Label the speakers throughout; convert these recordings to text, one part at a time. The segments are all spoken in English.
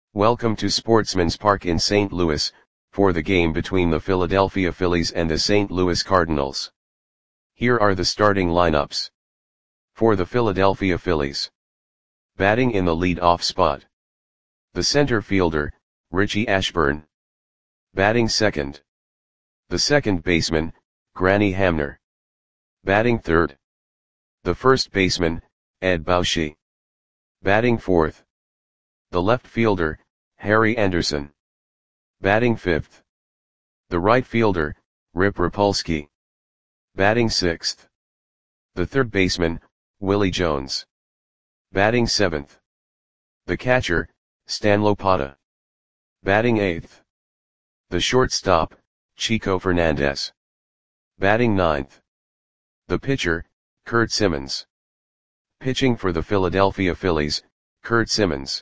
Speaker 1: Welcome to Sportsman's Park in St. Louis, for the game between the Philadelphia Phillies and the St. Louis Cardinals. Here are the starting lineups. For the Philadelphia Phillies. Batting in the lead-off spot. The center fielder, Richie Ashburn. Batting second. The second baseman, Granny Hamner. Batting third. The first baseman, Ed Bauschy. Batting fourth. The left fielder, Harry Anderson. Batting fifth. The right fielder, Rip Rapolsky. Batting sixth. The third baseman, Willie Jones. Batting seventh. The catcher, Stan Lopata. Batting eighth. The shortstop, Chico Fernandez. Batting ninth. The pitcher, Curt Simmons. Pitching for the Philadelphia Phillies, Curt Simmons.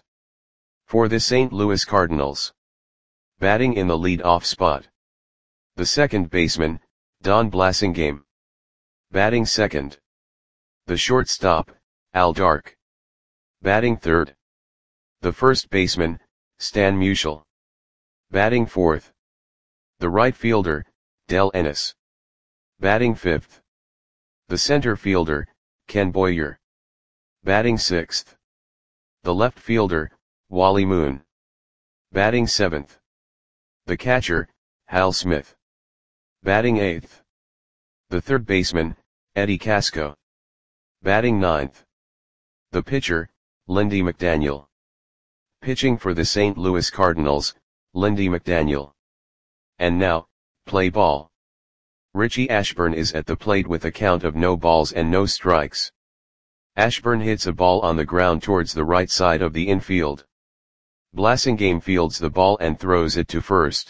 Speaker 1: For the St. Louis Cardinals. Batting in the lead-off spot. The second baseman, Don Blasingame. Batting second. The shortstop, Al Dark. Batting third. The first baseman, Stan Musial. Batting fourth. The right fielder, Del Ennis. Batting fifth. The center fielder, Ken Boyer. Batting sixth. The left fielder, Wally Moon. Batting seventh. The catcher, Hal Smith. Batting eighth. The third baseman, Eddie Casco. Batting ninth. The pitcher, Lindy McDaniel. Pitching for the St. Louis Cardinals, Lindy McDaniel. And now, play ball. Richie Ashburn is at the plate with a count of no balls and no strikes. Ashburn hits a ball on the ground towards the right side of the infield. Blasingame fields the ball and throws it to first.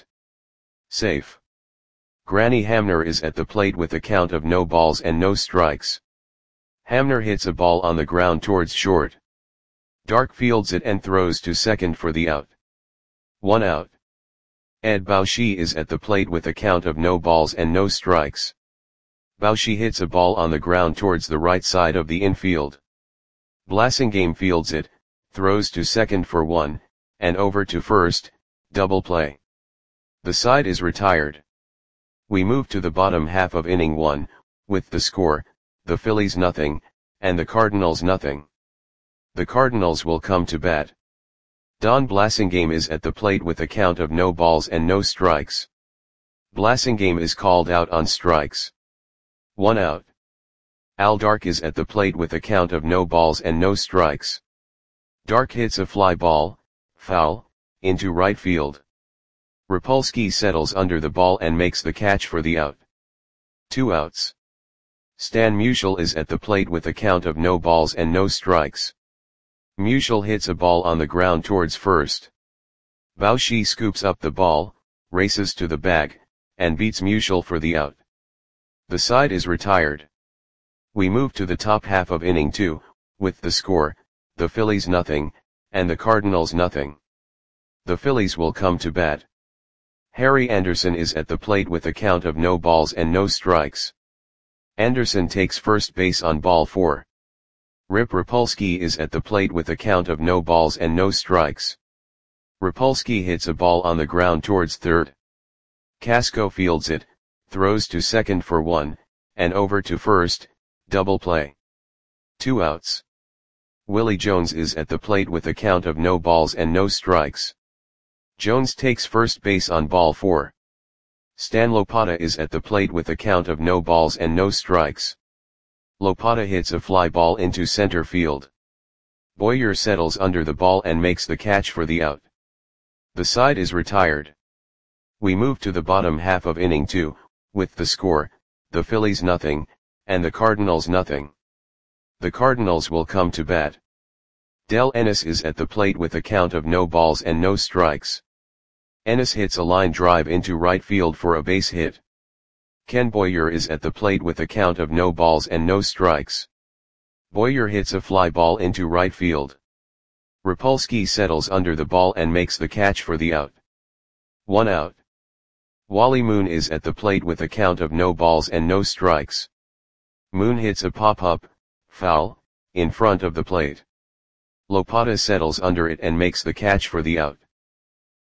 Speaker 1: Safe. Granny Hamner is at the plate with a count of no balls and no strikes. Hamner hits a ball on the ground towards short. Dark fields it and throws to second for the out. 1 out. Ed Bauschy is at the plate with a count of no balls and no strikes. Bauschy hits a ball on the ground towards the right side of the infield. Blasingame fields it, throws to second for 1, and over to first, double play. The side is retired. We move to the bottom half of inning 1, with the score, the Phillies nothing, and the Cardinals nothing. The Cardinals will come to bat. Don Blasingame is at the plate with a count of no balls and no strikes. Blasingame is called out on strikes. 1 out. Al Dark is at the plate with a count of no balls and no strikes. Dark hits a fly ball, foul, into right field. Rapolsky settles under the ball and makes the catch for the out. 2 outs. Stan Musial is at the plate with a count of no balls and no strikes. Musial hits a ball on the ground towards first. Bauschy scoops up the ball, races to the bag, and beats Musial for the out. The side is retired. We move to the top half of inning 2, with the score, the Phillies nothing, and the Cardinals nothing. The Phillies will come to bat. Harry Anderson is at the plate with a count of no balls and no strikes. Anderson takes first base on ball 4. Rip Rapolsky is at the plate with a count of no balls and no strikes. Rapolsky hits a ball on the ground towards third. Casco fields it, throws to second for 1, and over to first, double play. 2 outs. Willie Jones is at the plate with a count of no balls and no strikes. Jones takes first base on ball 4. Stan Lopata is at the plate with a count of no balls and no strikes. Lopata hits a fly ball into center field. Boyer settles under the ball and makes the catch for the out. The side is retired. We move to the bottom half of inning 2, with the score, the Phillies nothing, and the Cardinals nothing. The Cardinals will come to bat. Del Ennis is at the plate with a count of no balls and no strikes. Ennis hits a line drive into right field for a base hit. Ken Boyer is at the plate with a count of no balls and no strikes. Boyer hits a fly ball into right field. Rapolsky settles under the ball and makes the catch for the out. 1 out. Wally Moon is at the plate with a count of no balls and no strikes. Moon hits a pop-up, foul, in front of the plate. Lopata settles under it and makes the catch for the out.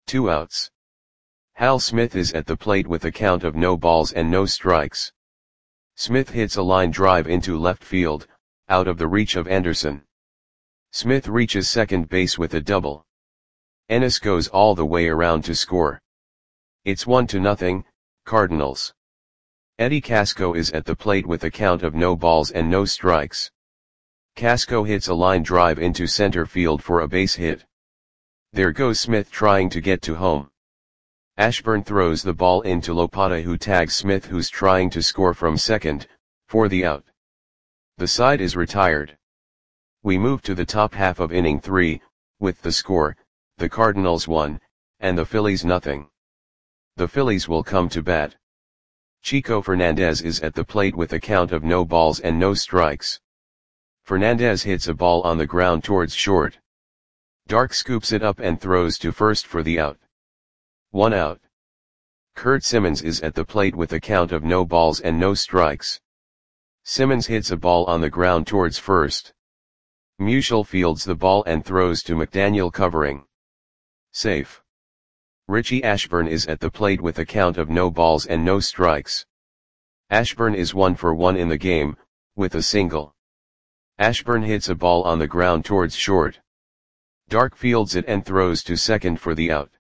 Speaker 1: 2 outs. Hal Smith is at the plate with a count of no balls and no strikes. Smith hits a line drive into left field, out of the reach of Anderson. Smith reaches second base with a double. Ennis goes all the way around to score. It's 1-0, Cardinals. Eddie Casco is at the plate with a count of no balls and no strikes. Casco hits a line drive into center field for a base hit. There goes Smith trying to get to home. Ashburn throws the ball into Lopata, who tags Smith, who's trying to score from second, for the out. The side is retired. We move to the top half of inning 3, with the score, the Cardinals 1, and the Phillies nothing. The Phillies will come to bat. Chico Fernandez is at the plate with a count of no balls and no strikes. Fernandez hits a ball on the ground towards short. Dark scoops it up and throws to first for the out. 1 out. Kurt Simmons is at the plate with a count of no balls and no strikes. Simmons hits a ball on the ground towards first. Musial fields the ball and throws to McDaniel, covering. Safe. Richie Ashburn is at the plate with a count of no balls and no strikes. Ashburn is 1 for 1 in the game, with a single. Ashburn hits a ball on the ground towards short. Dark fields it and throws to second for the out.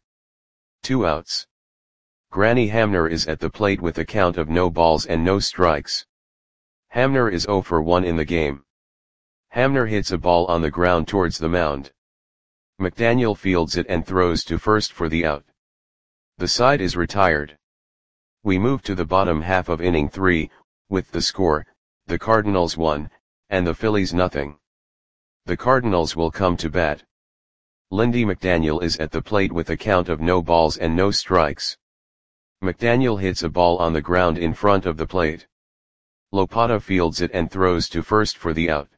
Speaker 1: 2 outs. Granny Hamner is at the plate with a count of no balls and no strikes. Hamner is 0 for 1 in the game. Hamner hits a ball on the ground towards the mound. McDaniel fields it and throws to first for the out. The side is retired. We move to the bottom half of inning 3, with the score, the Cardinals 1, and the Phillies nothing. The Cardinals will come to bat. Lindy McDaniel is at the plate with a count of no balls and no strikes. McDaniel hits a ball on the ground in front of the plate. Lopata fields it and throws to first for the out.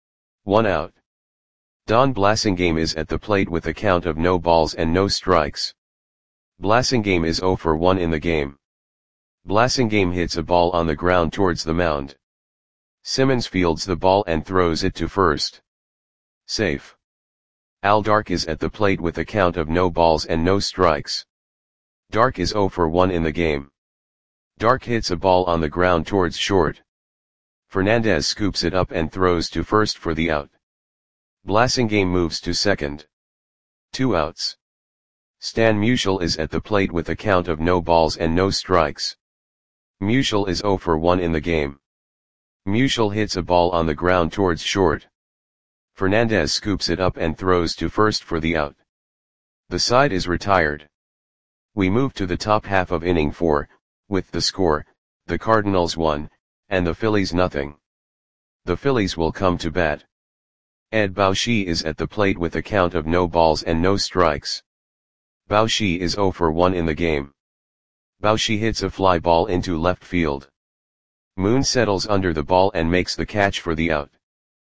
Speaker 1: 1 out. Don Blasingame is at the plate with a count of no balls and no strikes. Blasingame is 0 for 1 in the game. Blasingame hits a ball on the ground towards the mound. Simmons fields the ball and throws it to first. Safe. Al Dark is at the plate with a count of no balls and no strikes. Dark is 0 for 1 in the game. Dark hits a ball on the ground towards short. Fernandez scoops it up and throws to first for the out. Blasingame moves to second. 2 outs. Stan Musial is at the plate with a count of no balls and no strikes. Musial is 0 for 1 in the game. Musial hits a ball on the ground towards short. Fernandez scoops it up and throws to first for the out. The side is retired. We move to the top half of inning 4, with the score, the Cardinals 1, and the Phillies nothing. The Phillies will come to bat. Ed Bauschy is at the plate with a count of no balls and no strikes. Bauschy is 0 for 1 in the game. Bauschy hits a fly ball into left field. Moon settles under the ball and makes the catch for the out.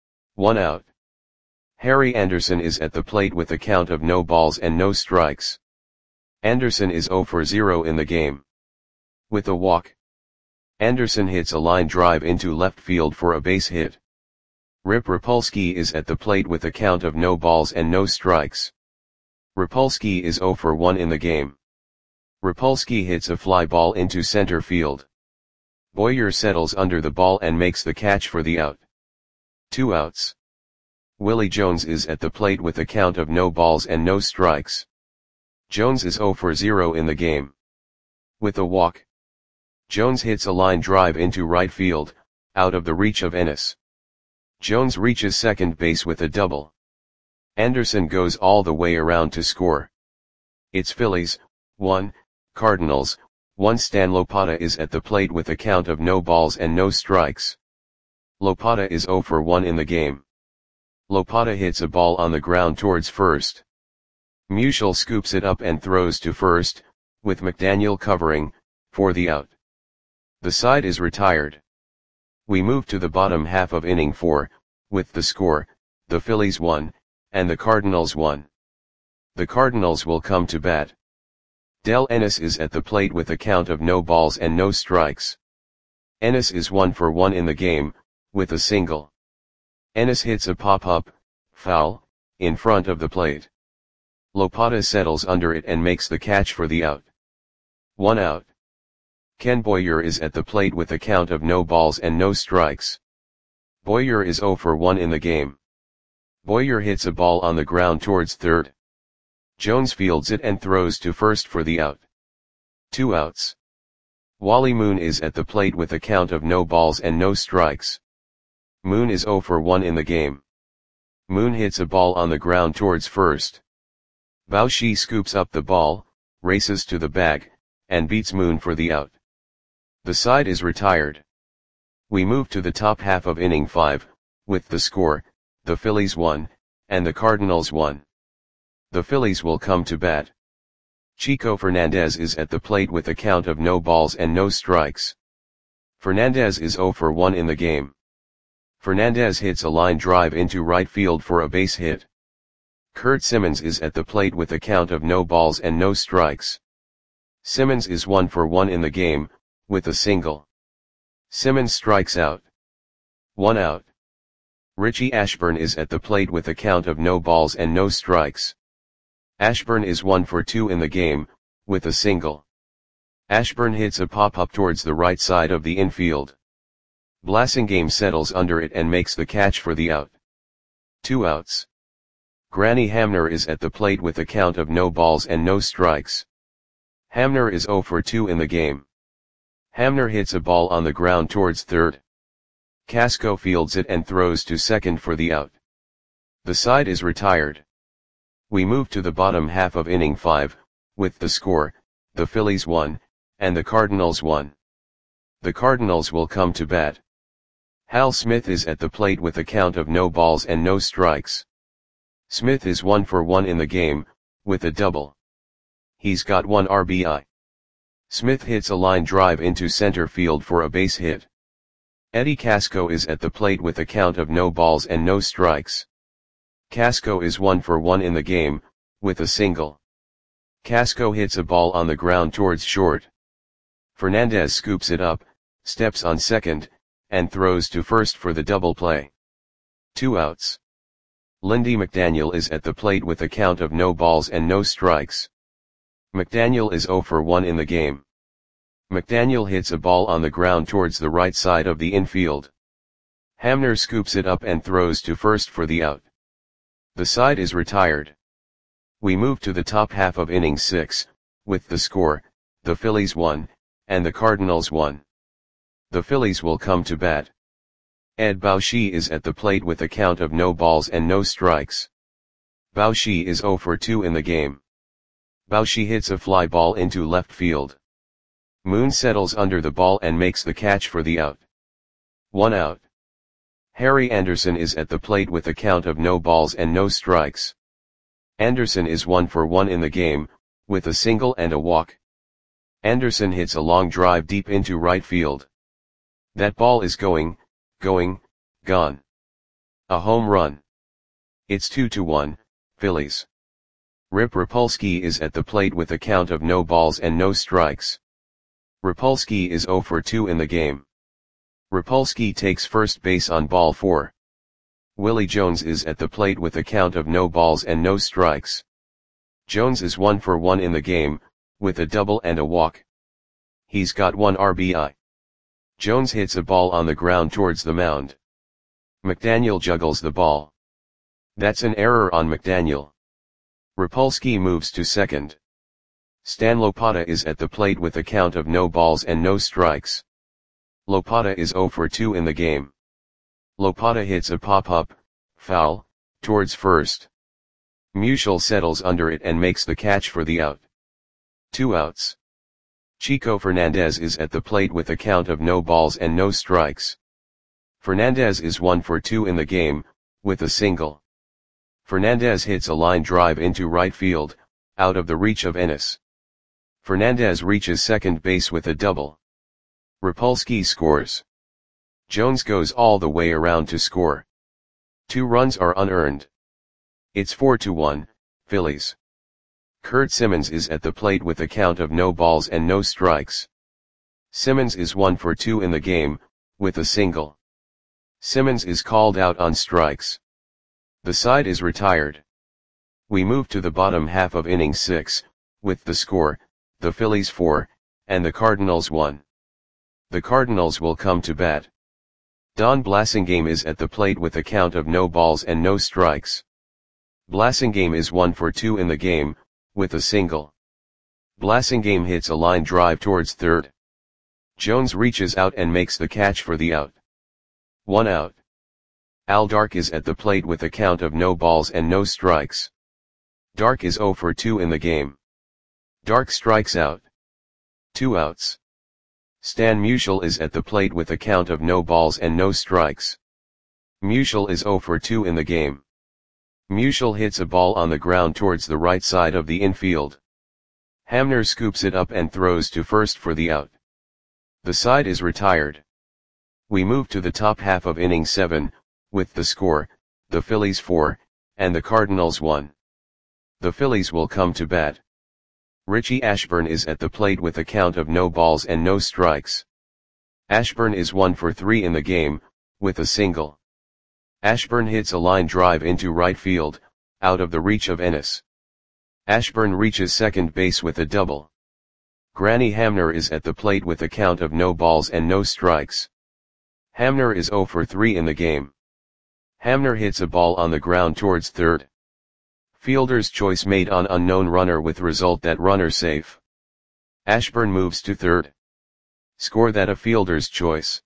Speaker 1: 1 out. Harry Anderson is at the plate with a count of no balls and no strikes. Anderson is 0 for 0 in the game. With a walk. Anderson hits a line drive into left field for a base hit. Rip Rapolsky is at the plate with a count of no balls and no strikes. Rapolsky is 0 for 1 in the game. Rapolsky hits a fly ball into center field. Boyer settles under the ball and makes the catch for the out. 2 outs. Willie Jones is at the plate with a count of no balls and no strikes. Jones is 0 for 0 in the game. With a walk. Jones hits a line drive into right field, out of the reach of Ennis. Jones reaches second base with a double. Anderson goes all the way around to score. It's Phillies, 1, Cardinals, 1. Stan Lopata is at the plate with a count of no balls and no strikes. Lopata is 0 for 1 in the game. Lopata hits a ball on the ground towards first. Musial scoops it up and throws to first, with McDaniel covering, for the out. The side is retired. We move to the bottom half of inning 4, with the score, the Phillies 1, and the Cardinals 1. The Cardinals will come to bat. Del Ennis is at the plate with a count of no balls and no strikes. Ennis is 1 for 1 in the game, with a single. Ennis hits a pop-up, foul, in front of the plate. Lopata settles under it and makes the catch for the out. 1 out. Ken Boyer is at the plate with a count of no balls and no strikes. Boyer is 0 for 1 in the game. Boyer hits a ball on the ground towards third. Jones fields it and throws to first for the out. 2 outs. Wally Moon is at the plate with a count of no balls and no strikes. Moon is 0 for 1 in the game. Moon hits a ball on the ground towards first. Bao Shi scoops up the ball, races to the bag, and beats Moon for the out. The side is retired. We move to the top half of inning 5, with the score, the Phillies 1, and the Cardinals 1. The Phillies will come to bat. Chico Fernandez is at the plate with a count of no balls and no strikes. Fernandez is 0 for 1 in the game. Fernandez hits a line drive into right field for a base hit. Kurt Simmons is at the plate with a count of no balls and no strikes. Simmons is 1 for 1 in the game, with a single. Simmons strikes out. 1 out. Richie Ashburn is at the plate with a count of no balls and no strikes. Ashburn is 1 for 2 in the game, with a single. Ashburn hits a pop-up towards the right side of the infield. Blasingame settles under it and makes the catch for the out. 2 outs. Granny Hamner is at the plate with a count of no balls and no strikes. Hamner is 0 for 2 in the game. Hamner hits a ball on the ground towards third. Casco fields it and throws to second for the out. The side is retired. We move to the bottom half of inning 5, with the score, the Phillies 1, and the Cardinals 1. The Cardinals will come to bat. Hal Smith is at the plate with a count of no balls and no strikes. Smith is 1 for 1 in the game, with a double. He's got 1 RBI. Smith hits a line drive into center field for a base hit. Eddie Casco is at the plate with a count of no balls and no strikes. Casco is 1 for 1 in the game, with a single. Casco hits a ball on the ground towards short. Fernandez scoops it up, steps on second, and throws to first for the double play. 2 outs. Lindy McDaniel is at the plate with a count of no balls and no strikes. McDaniel is 0 for 1 in the game. McDaniel hits a ball on the ground towards the right side of the infield. Hamner scoops it up and throws to first for the out. The side is retired. We move to the top half of inning 6, with the score, the Phillies 1, and the Cardinals 1. The Phillies will come to bat. Ed Bao Shi is at the plate with a count of no balls and no strikes. Bao Shi is 0 for 2 in the game. Bao Shi hits a fly ball into left field. Moon settles under the ball and makes the catch for the out. 1 out. Harry Anderson is at the plate with a count of no balls and no strikes. Anderson is 1 for 1 in the game, with a single and a walk. Anderson hits a long drive deep into right field. That ball is gone. A home run. It's 2-1, Phillies. Rip Rapolsky is at the plate with a count of no balls and no strikes. Rapolsky is 0 for 2 in the game. Rapolsky takes first base on ball 4. Willie Jones is at the plate with a count of no balls and no strikes. Jones is 1 for 1 in the game, with a double and a walk. He's got 1 RBI. Jones hits a ball on the ground towards the mound. McDaniel juggles the ball. That's an error on McDaniel. Rapolsky moves to second. Stan Lopata is at the plate with a count of no balls and no strikes. Lopata is 0 for 2 in the game. Lopata hits a pop-up, foul, towards first. Musial settles under it and makes the catch for the out. 2 outs. Chico Fernandez is at the plate with a count of no balls and no strikes. Fernandez is 1 for 2 in the game, with a single. Fernandez hits a line drive into right field, out of the reach of Ennis. Fernandez reaches second base with a double. Rapolsky scores. Jones goes all the way around to score. 2 runs are unearned. It's 4-1, Phillies. Kurt Simmons is at the plate with a count of no balls and no strikes. Simmons is 1 for 2 in the game, with a single. Simmons is called out on strikes. The side is retired. We move to the bottom half of inning 6, with the score, the Phillies 4, and the Cardinals 1. The Cardinals will come to bat. Don Blasingame is at the plate with a count of no balls and no strikes. Blasingame is 1 for 2 in the game, with a single. Blasingame hits a line drive towards third. Jones reaches out and makes the catch for the out. 1 out. Al Dark is at the plate with a count of no balls and no strikes. Dark is 0 for 2 in the game. Dark strikes out. 2 outs. Stan Musial is at the plate with a count of no balls and no strikes. Musial is 0 for 2 in the game. Musial hits a ball on the ground towards the right side of the infield. Hamner scoops it up and throws to first for the out. The side is retired. We move to the top half of inning 7, with the score, the Phillies 4, and the Cardinals 1. The Phillies will come to bat. Richie Ashburn is at the plate with a count of no balls and no strikes. Ashburn is 1 for 3 in the game, with a single. Ashburn hits a line drive into right field, out of the reach of Ennis. Ashburn reaches second base with a double. Granny Hamner is at the plate with a count of no balls and no strikes. Hamner is 0 for 3 in the game. Hamner hits a ball on the ground towards third. Fielder's choice made on unknown runner with result that runner safe. Ashburn moves to third. Score that a fielder's choice.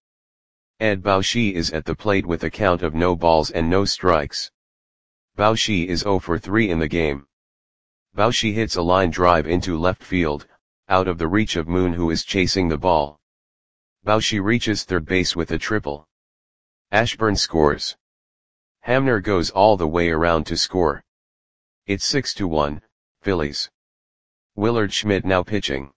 Speaker 1: Ed Bauschy is at the plate with a count of no balls and no strikes. Bauschy is 0 for 3 in the game. Bauschy hits a line drive into left field, out of the reach of Moon who is chasing the ball. Bauschy reaches third base with a triple. Ashburn scores. Hamner goes all the way around to score. It's 6-1, Phillies. Willard Schmidt now pitching.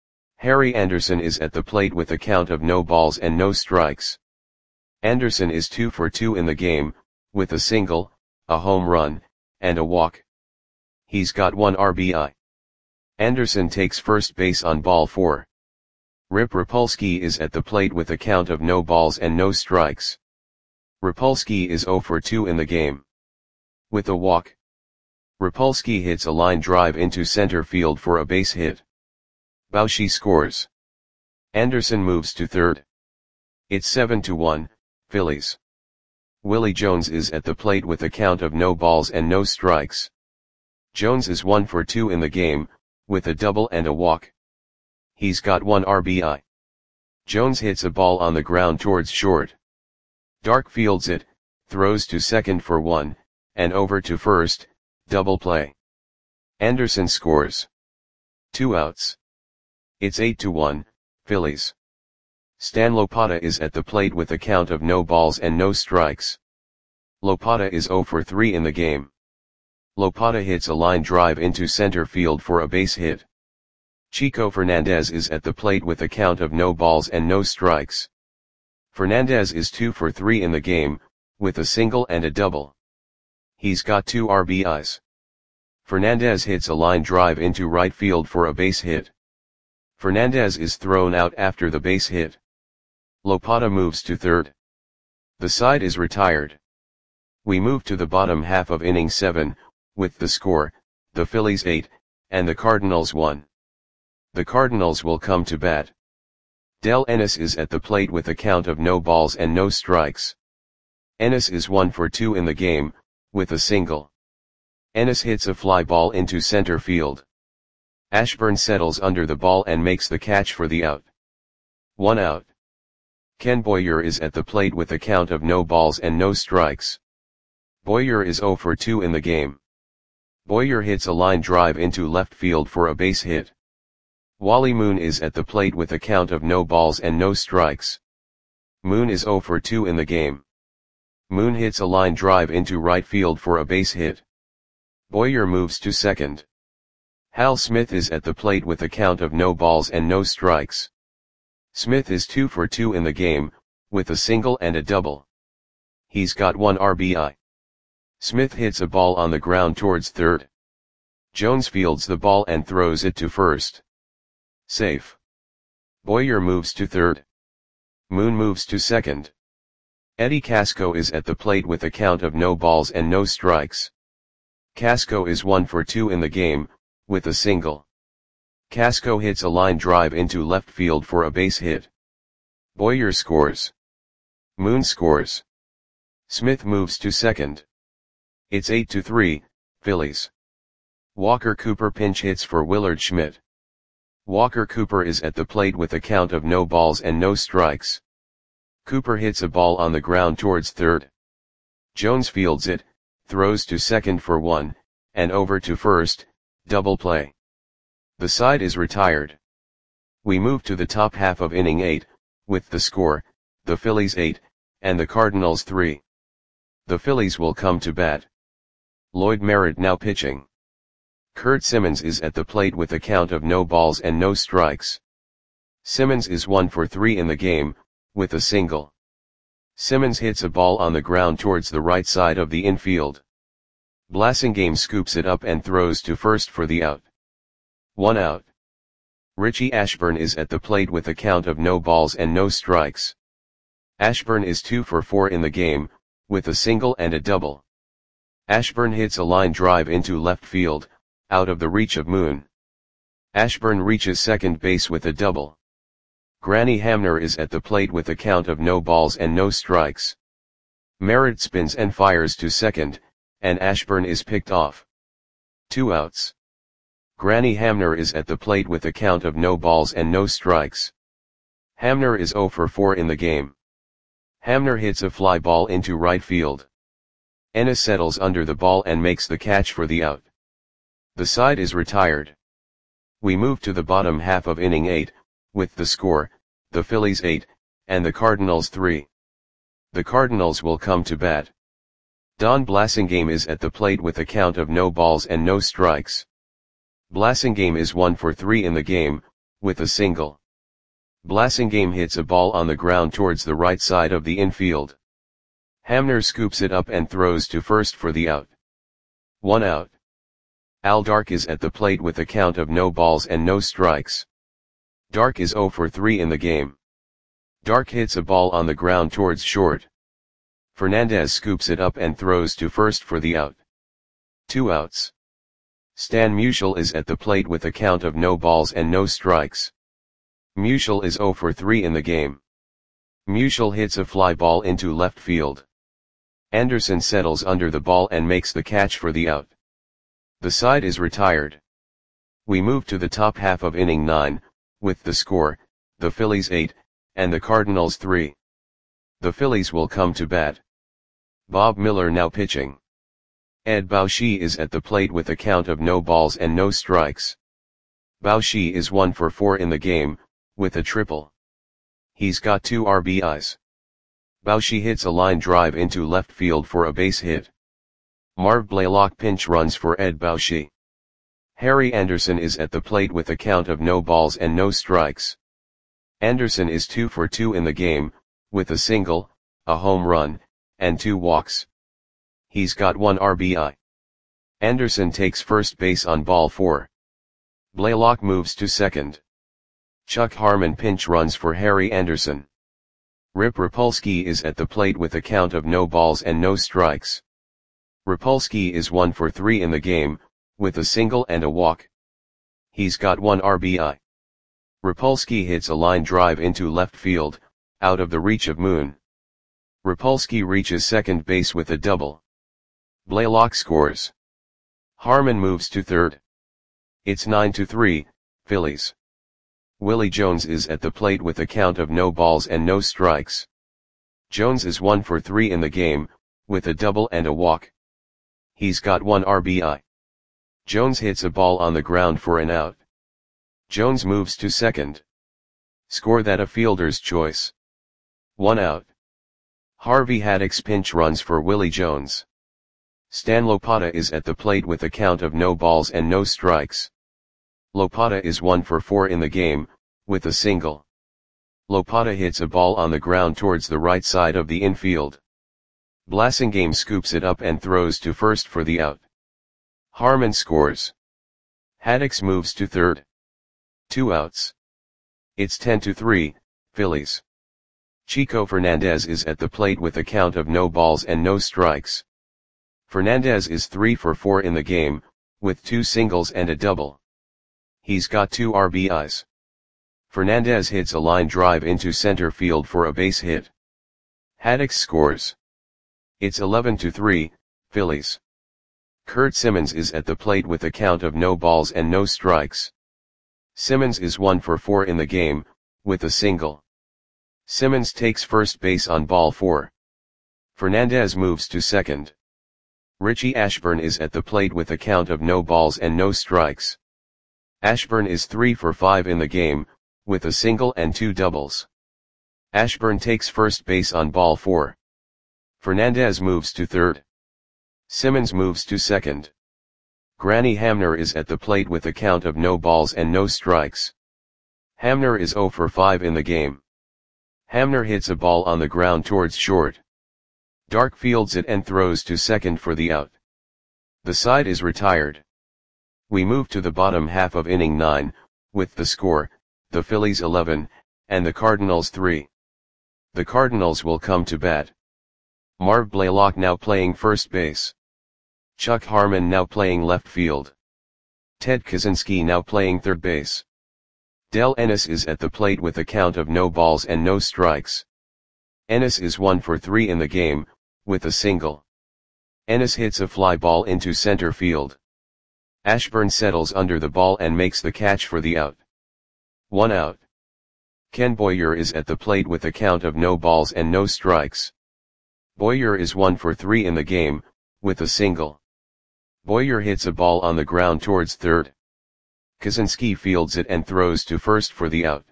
Speaker 1: Harry Anderson is at the plate with a count of no balls and no strikes. Anderson is 2 for 2 in the game, with a single, a home run, and a walk. He's got 1 RBI. Anderson takes first base on ball 4. Rip Rapolsky is at the plate with a count of no balls and no strikes. Rapolsky is 0 for 2 in the game. With a walk. Rapolsky hits a line drive into center field for a base hit. Bauschy scores. Anderson moves to third. It's 7-1, Phillies. Willie Jones is at the plate with a count of no balls and no strikes. Jones is 1 for 2 in the game, with a double and a walk. He's got 1 RBI. Jones hits a ball on the ground towards short. Dark fields it, throws to second for 1, and over to first, double play. Anderson scores. 2 outs. It's 8-1, Phillies. Stan Lopata is at the plate with a count of no balls and no strikes. Lopata is 0 for 3 in the game. Lopata hits a line drive into center field for a base hit. Chico Fernandez is at the plate with a count of no balls and no strikes. Fernandez is 2 for 3 in the game, with a single and a double. He's got 2 RBIs. Fernandez hits a line drive into right field for a base hit. Fernandez is thrown out after the base hit. Lopata moves to third. The side is retired. We move to the bottom half of inning 7, with the score, the Phillies 8, and the Cardinals 1. The Cardinals will come to bat. Del Ennis is at the plate with a count of no balls and no strikes. Ennis is 1 for 2 in the game, with a single. Ennis hits a fly ball into center field. Ashburn settles under the ball and makes the catch for the out. 1 out. Ken Boyer is at the plate with a count of no balls and no strikes. Boyer is 0 for 2 in the game. Boyer hits a line drive into left field for a base hit. Wally Moon is at the plate with a count of no balls and no strikes. Moon is 0 for 2 in the game. Moon hits a line drive into right field for a base hit. Boyer moves to second. Hal Smith is at the plate with a count of no balls and no strikes. Smith is 2 for 2 in the game, with a single and a double. He's got 1 RBI. Smith hits a ball on the ground towards third. Jones fields the ball and throws it to first. Safe. Boyer moves to third. Moon moves to second. Eddie Casco is at the plate with a count of no balls and no strikes. Casco is 1 for 2 in the game, with a single. Casco hits a line drive into left field for a base hit. Boyer scores. Moon scores. Smith moves to second. It's 8-3, Phillies. Walker Cooper pinch hits for Willard Schmidt. Walker Cooper is at the plate with a count of no balls and no strikes. Cooper hits a ball on the ground towards third. Jones fields it, throws to second for 1, and over to first, double play. The side is retired. We move to the top half of inning 8, with the score, the Phillies 8, and the Cardinals 3. The Phillies will come to bat. Lloyd Merritt now pitching. Kurt Simmons is at the plate with a count of no balls and no strikes. Simmons is 1 for 3 in the game, with a single. Simmons hits a ball on the ground towards the right side of the infield. Blasingame scoops it up and throws to first for the out. 1 out. Richie Ashburn is at the plate with a count of no balls and no strikes. Ashburn is 2 for 4 in the game, with a single and a double. Ashburn hits a line drive into left field, out of the reach of Moon. Ashburn reaches second base with a double. Granny Hamner is at the plate with a count of no balls and no strikes. Merritt spins and fires to second, and Ashburn is picked off. 2 outs. Granny Hamner is at the plate with a count of no balls and no strikes. Hamner is 0 for 4 in the game. Hamner hits a fly ball into right field. Ennis settles under the ball and makes the catch for the out. The side is retired. We move to the bottom half of inning 8, with the score, the Phillies 8, and the Cardinals 3. The Cardinals will come to bat. Don Blasingame is at the plate with a count of no balls and no strikes. Blasingame is 1 for 3 in the game, with a single. Blasingame hits a ball on the ground towards the right side of the infield. Hamner scoops it up and throws to first for the out. 1 out. Al Dark is at the plate with a count of no balls and no strikes. Dark is 0 for 3 in the game. Dark hits a ball on the ground towards short. Fernandez scoops it up and throws to first for the out. 2 outs. Stan Musial is at the plate with a count of no balls and no strikes. Musial is 0 for 3 in the game. Musial hits a fly ball into left field. Anderson settles under the ball and makes the catch for the out. The side is retired. We move to the top half of inning 9, with the score, the Phillies 8, and the Cardinals 3. The Phillies will come to bat. Bob Miller now pitching. Ed Bauschy is at the plate with a count of no balls and no strikes. Bauschy is 1 for 4 in the game, with a triple. He's got 2 RBIs. Bauschy hits a line drive into left field for a base hit. Marv Blaylock pinch runs for Ed Bauschy. Harry Anderson is at the plate with a count of no balls and no strikes. Anderson is 2 for 2 in the game, with a single, a home run, and 2 walks. He's got 1 RBI. Anderson takes first base on ball 4. Blaylock moves to second. Chuck Harmon pinch runs for Harry Anderson. Rip Rapolsky is at the plate with a count of no balls and no strikes. Rapolsky is 1 for 3 in the game, with a single and a walk. He's got 1 RBI. Rapolsky hits a line drive into left field, out of the reach of Moon. Rapolsky reaches second base with a double. Blaylock scores. Harmon moves to third. It's 9-3, Phillies. Willie Jones is at the plate with a count of no balls and no strikes. Jones is 1 for 3 in the game, with a double and a walk. He's got 1 RBI. Jones hits a ball on the ground for an out. Jones moves to second. Score that a fielder's choice. 1 out. Harvey Haddix pinch runs for Willie Jones. Stan Lopata is at the plate with a count of no balls and no strikes. Lopata is 1 for 4 in the game, with a single. Lopata hits a ball on the ground towards the right side of the infield. Blasingame scoops it up and throws to first for the out. Harmon scores. Haddix moves to third. 2 outs. It's 10-3, Phillies. Chico Fernandez is at the plate with a count of no balls and no strikes. Fernandez is 3 for 4 in the game, with 2 singles and a double. He's got 2 RBIs. Fernandez hits a line drive into center field for a base hit. Haddix scores. It's 11-3, Phillies. Kurt Simmons is at the plate with a count of no balls and no strikes. Simmons is 1 for 4 in the game, with a single. Simmons takes first base on ball 4. Fernandez moves to second. Richie Ashburn is at the plate with a count of no balls and no strikes. Ashburn is 3 for 5 in the game, with a single and 2 doubles. Ashburn takes first base on ball 4. Fernandez moves to third. Simmons moves to second. Granny Hamner is at the plate with a count of no balls and no strikes. Hamner is 0 for 5 in the game. Hamner hits a ball on the ground towards short. Dark fields it and throws to second for the out. The side is retired. We move to the bottom half of inning 9, with the score, the Phillies 11, and the Cardinals 3. The Cardinals will come to bat. Marv Blaylock now playing first base. Chuck Harmon now playing left field. Ted Kaczynski now playing third base. Del Ennis is at the plate with a count of no balls and no strikes. Ennis is 1 for 3 in the game, with a single. Ennis hits a fly ball into center field. Ashburn settles under the ball and makes the catch for the out. 1 out. Ken Boyer is at the plate with a count of no balls and no strikes. Boyer is 1 for 3 in the game, with a single. Boyer hits a ball on the ground towards third. Kaczynski fields it and throws to first for the out.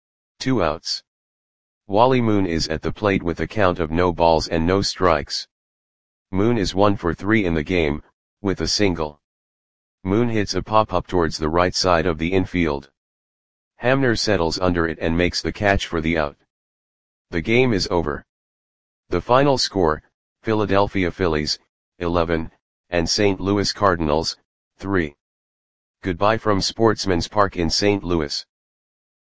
Speaker 1: 2 outs. Wally Moon is at the plate with a count of no balls and no strikes. Moon is 1 for 3 in the game, with a single. Moon hits a pop-up towards the right side of the infield. Hamner settles under it and makes the catch for the out. The game is over. The final score, Philadelphia Phillies, 11, and St. Louis Cardinals, 3. Goodbye from Sportsman's Park in St. Louis.